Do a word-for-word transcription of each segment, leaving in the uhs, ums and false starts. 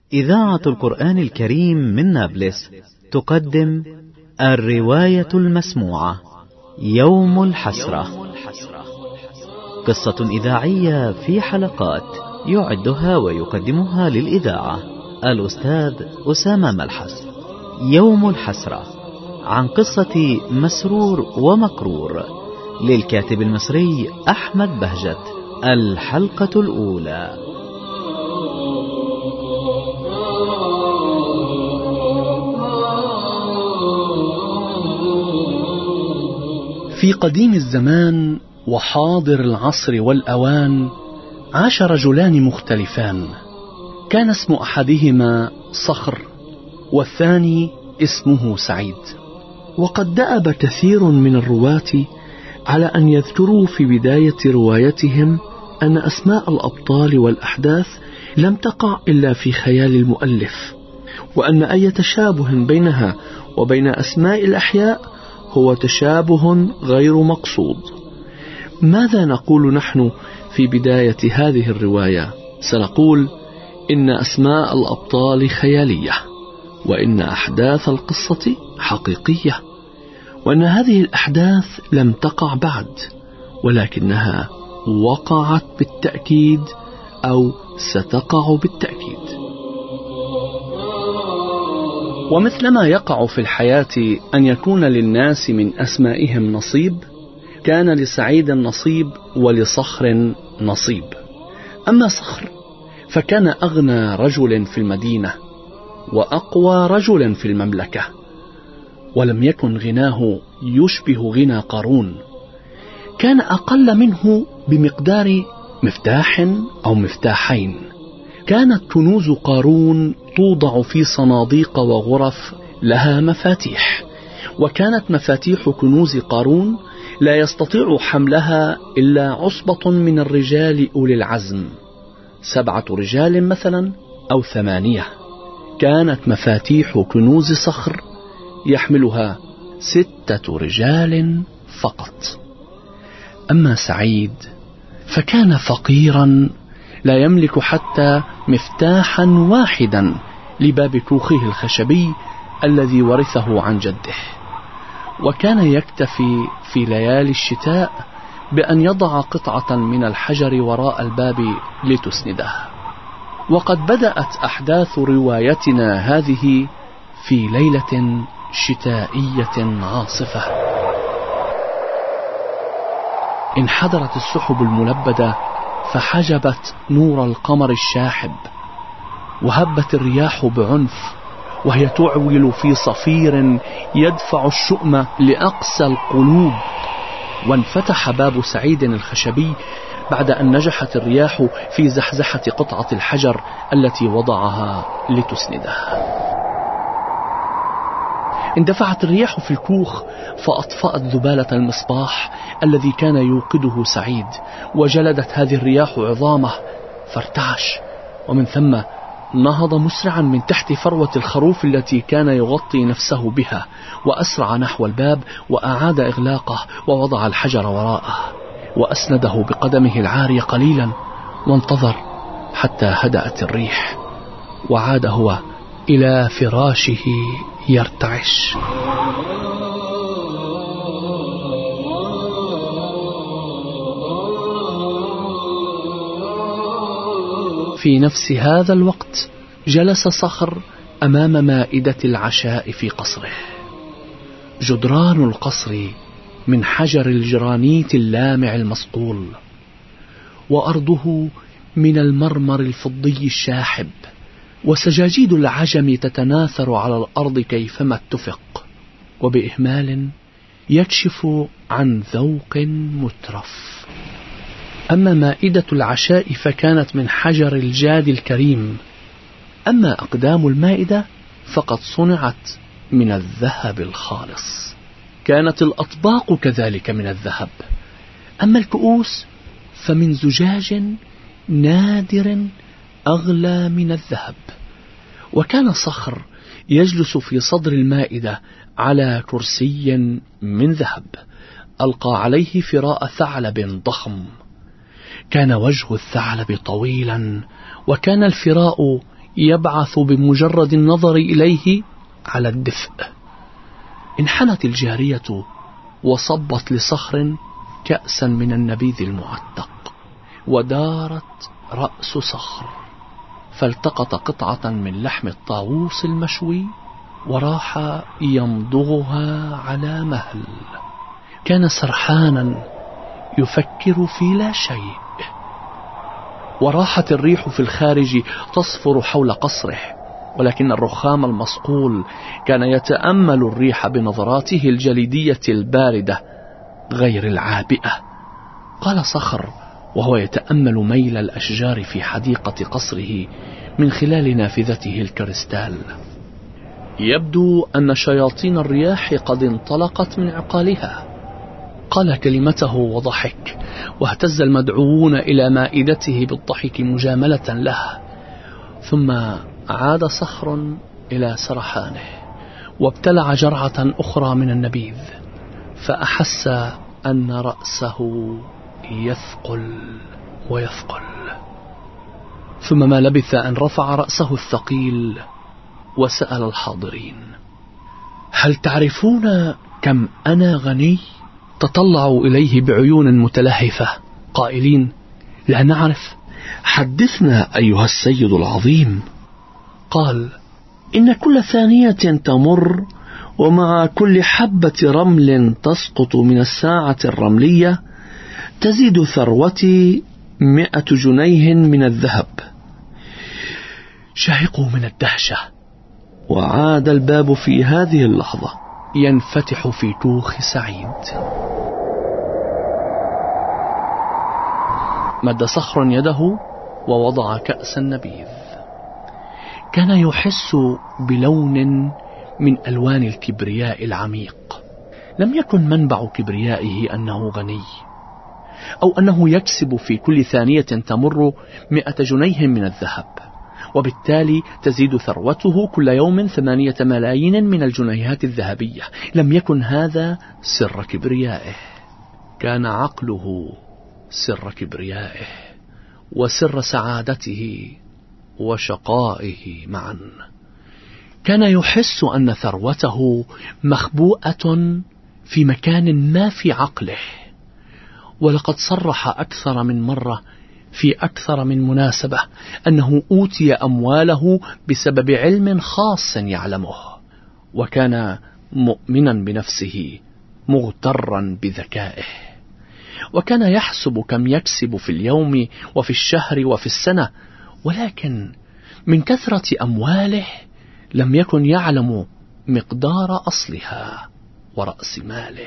إذاعة القرآن الكريم من نابلس تقدم الرواية المسموعة يوم الحسرة، قصة إذاعية في حلقات يعدها ويقدمها للإذاعة الأستاذ أسامة ملحس. يوم الحسرة عن قصة مسرور ومكرور للكاتب المصري أحمد بهجت. الحلقة الأولى. في قديم الزمان وحاضر العصر والأوان عاش رجلان مختلفان، كان اسم أحدهما صخر والثاني اسمه سعيد. وقد دأب كثير من الرواة على أن يذكروا في بداية روايتهم أن أسماء الأبطال والأحداث لم تقع إلا في خيال المؤلف، وأن أي تشابه بينها وبين أسماء الأحياء هو تشابه غير مقصود. ماذا نقول نحن في بداية هذه الرواية؟ سنقول إن أسماء الأبطال خيالية، وإن أحداث القصة حقيقية، وأن هذه الأحداث لم تقع بعد، ولكنها وقعت بالتأكيد أو ستقع بالتأكيد. ومثلما يقع في الحياة أن يكون للناس من أسمائهم نصيب، كان لسعيد نصيب ولصخر نصيب. أما صخر فكان أغنى رجل في المدينة وأقوى رجل في المملكة، ولم يكن غناه يشبه غنى قارون، كان أقل منه بمقدار مفتاح أو مفتاحين. كانت كنوز قارون توضع في صناديق وغرف لها مفاتيح، وكانت مفاتيح كنوز قارون لا يستطيع حملها إلا عصبة من الرجال أولي العزم، سبعة رجال مثلا أو ثمانية. كانت مفاتيح كنوز صخر يحملها ستة رجال فقط. أما سعيد فكان فقيرا لا يملك حتى مفتاحا واحدا لباب كوخه الخشبي الذي ورثه عن جده، وكان يكتفي في ليالي الشتاء بأن يضع قطعة من الحجر وراء الباب لتسنده. وقد بدأت أحداث روايتنا هذه في ليلة شتائية عاصفة. انحدرت السحب الملبدة فحجبت نور القمر الشاحب، وهبت الرياح بعنف وهي تعول في صفير يدفع الشؤم لأقسى القلوب. وانفتح باب سعيد الخشبي بعد أن نجحت الرياح في زحزحة قطعة الحجر التي وضعها لتسنده. اندفعت الرياح في الكوخ فأطفأت ذبالة المصباح الذي كان يوقده سعيد، وجلدت هذه الرياح عظامه فارتعش، ومن ثم نهض مسرعا من تحت فروة الخروف التي كان يغطي نفسه بها، وأسرع نحو الباب وأعاد إغلاقه ووضع الحجر وراءه، وأسنده بقدمه العارية قليلا، وانتظر حتى هدأت الريح، وعاد هو إلى فراشه يرتعش. في نفس هذا الوقت جلس صخر أمام مائدة العشاء في قصره. جدران القصر من حجر الجرانيت اللامع المصقول، وأرضه من المرمر الفضي الشاحب، وسجاجيد العجم تتناثر على الأرض كيفما اتفق، وبإهمال يكشف عن ذوق مترف. أما مائدة العشاء فكانت من حجر الجاد الكريم، أما أقدام المائدة فقد صنعت من الذهب الخالص. كانت الأطباق كذلك من الذهب، أما الكؤوس فمن زجاج نادر أغلى من الذهب. وكان صخر يجلس في صدر المائدة على كرسي من ذهب ألقى عليه فراء ثعلب ضخم. كان وجه الثعلب طويلا، وكان الفراء يبعث بمجرد النظر إليه على الدفء. انحنت الجارية وصبت لصخر كأسا من النبيذ المعتق، ودارت رأس صخر فالتقط قطعة من لحم الطاووس المشوي وراح يمضغها على مهل. كان سرحانا يفكر في لا شيء. وراحت الريح في الخارج تصفر حول قصره، ولكن الرخام المصقول كان يتأمل الريح بنظراته الجليدية الباردة غير العابئة. قال صخر وهو يتأمل ميل الأشجار في حديقة قصره من خلال نافذته الكريستال: يبدو أن شياطين الرياح قد انطلقت من عقالها. قال كلمته وضحك، واهتز المدعوون إلى مائدته بالضحك مجاملة له. ثم عاد صخر إلى سرحانه وابتلع جرعة أخرى من النبيذ، فأحس أن رأسه يثقل ويثقل. ثم ما لبث أن رفع رأسه الثقيل وسأل الحاضرين: هل تعرفون كم أنا غني؟ تطلعوا إليه بعيون متلهفة قائلين: لا نعرف، حدثنا أيها السيد العظيم. قال: إن كل ثانية تمر ومع كل حبة رمل تسقط من الساعة الرملية تزيد ثروتي مئة جنيه من الذهب. شهقوا من الدهشة، وعاد الباب في هذه اللحظة ينفتح في توخ سعيد. مد صخر يده ووضع كأس النبيذ. كان يحس بلون من ألوان الكبرياء العميق. لم يكن منبع كبريائه أنه غني، أو أنه يكسب في كل ثانية تمر مئة جنيه من الذهب، وبالتالي تزيد ثروته كل يوم ثمانية ملايين من الجنيهات الذهبية. لم يكن هذا سر كبريائه، كان عقله سر كبريائه وسر سعادته وشقائه معا. كان يحس أن ثروته مخبوءة في مكان ما في عقله، ولقد صرح أكثر من مرة في أكثر من مناسبة أنه أوتي أمواله بسبب علم خاص يعلمه، وكان مؤمنا بنفسه مغترا بذكائه، وكان يحسب كم يكسب في اليوم وفي الشهر وفي السنة، ولكن من كثرة أمواله لم يكن يعلم مقدار أصلها ورأس ماله.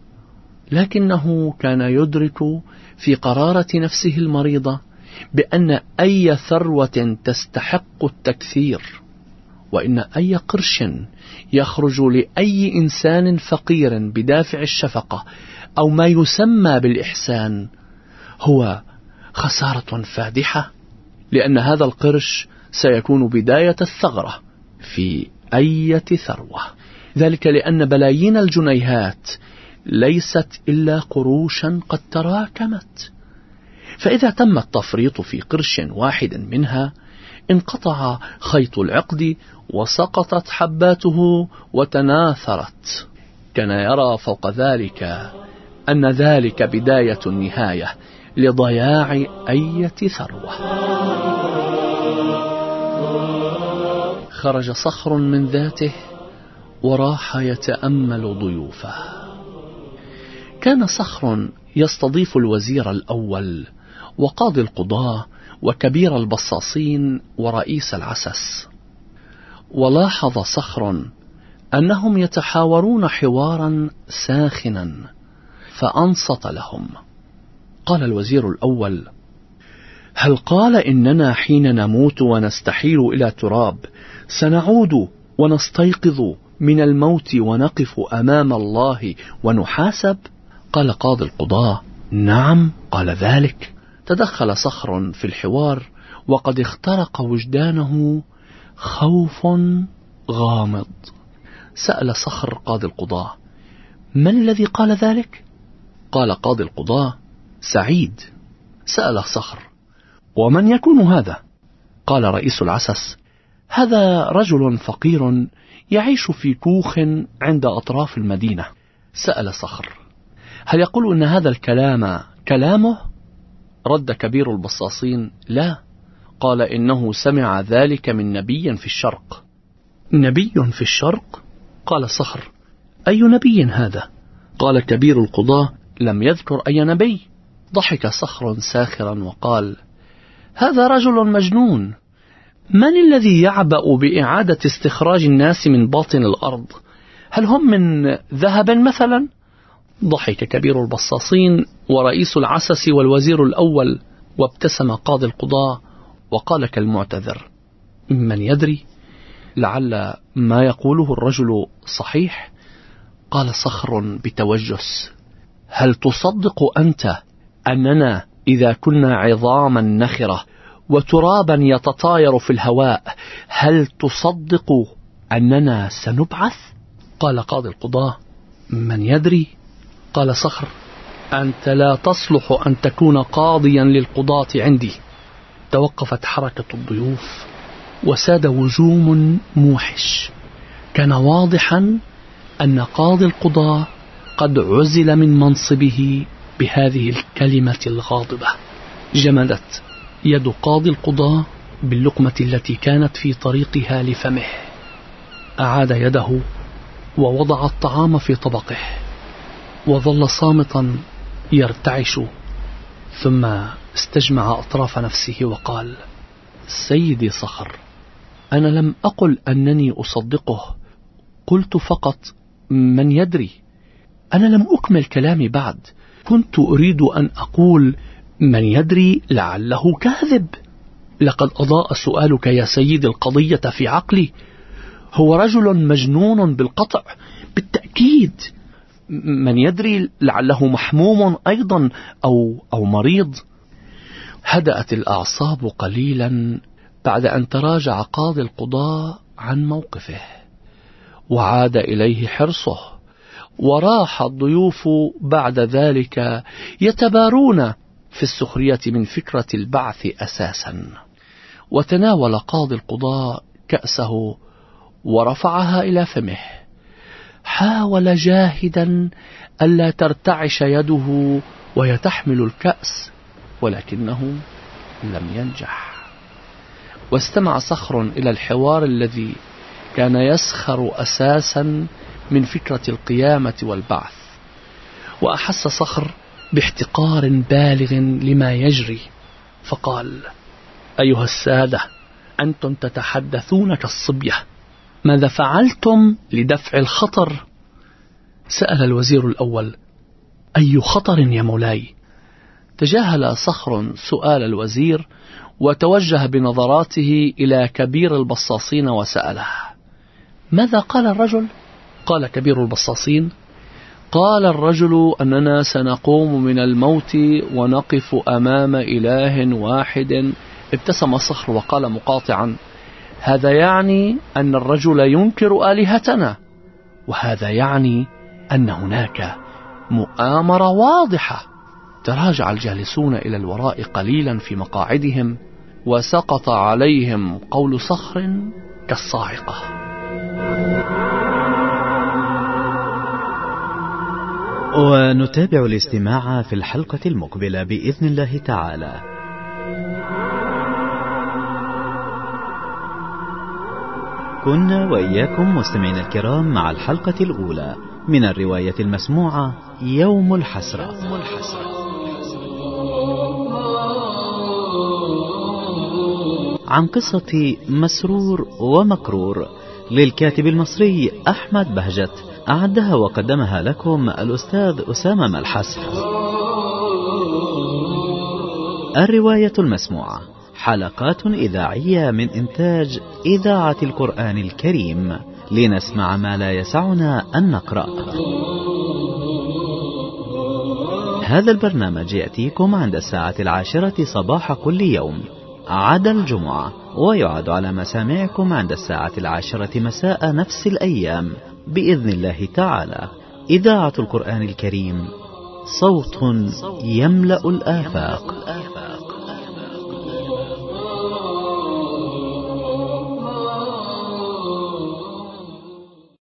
لكنه كان يدرك في قرارة نفسه المريضة بأن أي ثروة تستحق التكثير، وإن أي قرش يخرج لأي إنسان فقير بدافع الشفقة أو ما يسمى بالإحسان هو خسارة فادحة، لأن هذا القرش سيكون بداية الثغرة في أي ثروة. ذلك لأن بلايين الجنيهات ليست إلا قروشا قد تراكمت، فإذا تم التفريط في قرش واحد منها انقطع خيط العقد وسقطت حباته وتناثرت. كان يرى فوق ذلك أن ذلك بداية النهاية لضياع أي ثروة. خرج صخر من ذاته وراح يتأمل ضيوفه. كان صخر يستضيف الوزير الأول وقاضي القضاة وكبير البصاصين ورئيس العسس. ولاحظ صخر أنهم يتحاورون حوارا ساخنا، فأنصت لهم. قال الوزير الأول: هل قال إننا حين نموت ونستحيل إلى تراب سنعود ونستيقظ من الموت ونقف أمام الله ونحاسب؟ قال قاضي القضاة: نعم قال ذلك. تدخل صخر في الحوار وقد اخترق وجدانه خوف غامض. سأل صخر قاضي القضاة: من الذي قال ذلك؟ قال قاضي القضاة: سعيد. سأل صخر: ومن يكون هذا؟ قال رئيس العسس: هذا رجل فقير يعيش في كوخ عند أطراف المدينة. سأل صخر: هل يقول إن هذا الكلام كلامه؟ رد كبير البصاصين: لا. قال: إنه سمع ذلك من نبي في الشرق. نبي في الشرق؟ قال صخر: أي نبي هذا؟ قال كبير القضاة: لم يذكر أي نبي. ضحك صخر ساخرا وقال: هذا رجل مجنون. من الذي يعبأ بإعادة استخراج الناس من باطن الأرض؟ هل هم من ذهب مثلا؟ ضحك كبير البصاصين ورئيس العسس والوزير الأول، وابتسم قاضي القضاة وقال كالمعتذر: من يدري، لعل ما يقوله الرجل صحيح. قال صخر بتوجس: هل تصدق أنت أننا إذا كنا عظاما نخرة وترابا يتطاير في الهواء، هل تصدق أننا سنبعث؟ قال قاضي القضاة: من يدري. قال صخر: أنت لا تصلح أن تكون قاضيا للقضاة عندي. توقفت حركة الضيوف وساد وجوم موحش. كان واضحا أن قاضي القضاة قد عزل من منصبه بهذه الكلمة الغاضبة. جمدت يد قاضي القضاة باللقمة التي كانت في طريقها لفمه. أعاد يده ووضع الطعام في طبقه، وظل صامتا يرتعش، ثم استجمع أطراف نفسه وقال: سيدي صخر، أنا لم أقل أنني أصدقه، قلت فقط من يدري. أنا لم أكمل كلامي بعد، كنت أريد أن أقول من يدري لعله كاذب. لقد أضاء سؤالك يا سيدي القضية في عقلي. هو رجل مجنون بالقطع، بالتأكيد. من يدري لعله محموم أيضا أو, أو مريض. هدأت الأعصاب قليلا بعد أن تراجع قاضي القضاء عن موقفه، وعاد إليه حرصه، وراح الضيوف بعد ذلك يتبارون في السخرية من فكرة البعث أساسا. وتناول قاضي القضاء كأسه ورفعها إلى فمه. حاول جاهدا ألا ترتعش يده وهي تحمل الكأس، ولكنه لم ينجح. واستمع صخر إلى الحوار الذي كان يسخر أساسا من فكرة القيامة والبعث. وأحس صخر باحتقار بالغ لما يجري، فقال: أيها السادة، أنتم تتحدثون كالصبية، ماذا فعلتم لدفع الخطر؟ سأل الوزير الأول: أي خطر يا مولاي؟ تجاهل صخر سؤال الوزير وتوجه بنظراته إلى كبير البصاصين وسأله: ماذا قال الرجل؟ قال كبير البصاصين: قال الرجل أننا سنقوم من الموت ونقف أمام إله واحد. ابتسم صخر وقال مقاطعا: هذا يعني أن الرجل ينكر آلهتنا، وهذا يعني أن هناك مؤامرة واضحة. تراجع الجالسون إلى الوراء قليلا في مقاعدهم، وسقط عليهم قول صخر كالصاعقة. ونتابع الاستماع في الحلقة المقبلة بإذن الله تعالى. كنا وإياكم مستمعين الكرام مع الحلقة الأولى من الرواية المسموعة يوم الحسرة. عن قصة مسرور ومكرور للكاتب المصري أحمد بهجت، أعدها وقدمها لكم الأستاذ أسامة ملحس. الرواية المسموعة حلقات إذاعية من إنتاج إذاعة القرآن الكريم، لنسمع ما لا يسعنا أن نقرأ. هذا البرنامج يأتيكم عند الساعة العاشرة صباح كل يوم عدا الجمعة، ويعاد على مسامعكم عند الساعة العاشرة مساء نفس الأيام بإذن الله تعالى. إذاعة القرآن الكريم، صوت يملأ الآفاق.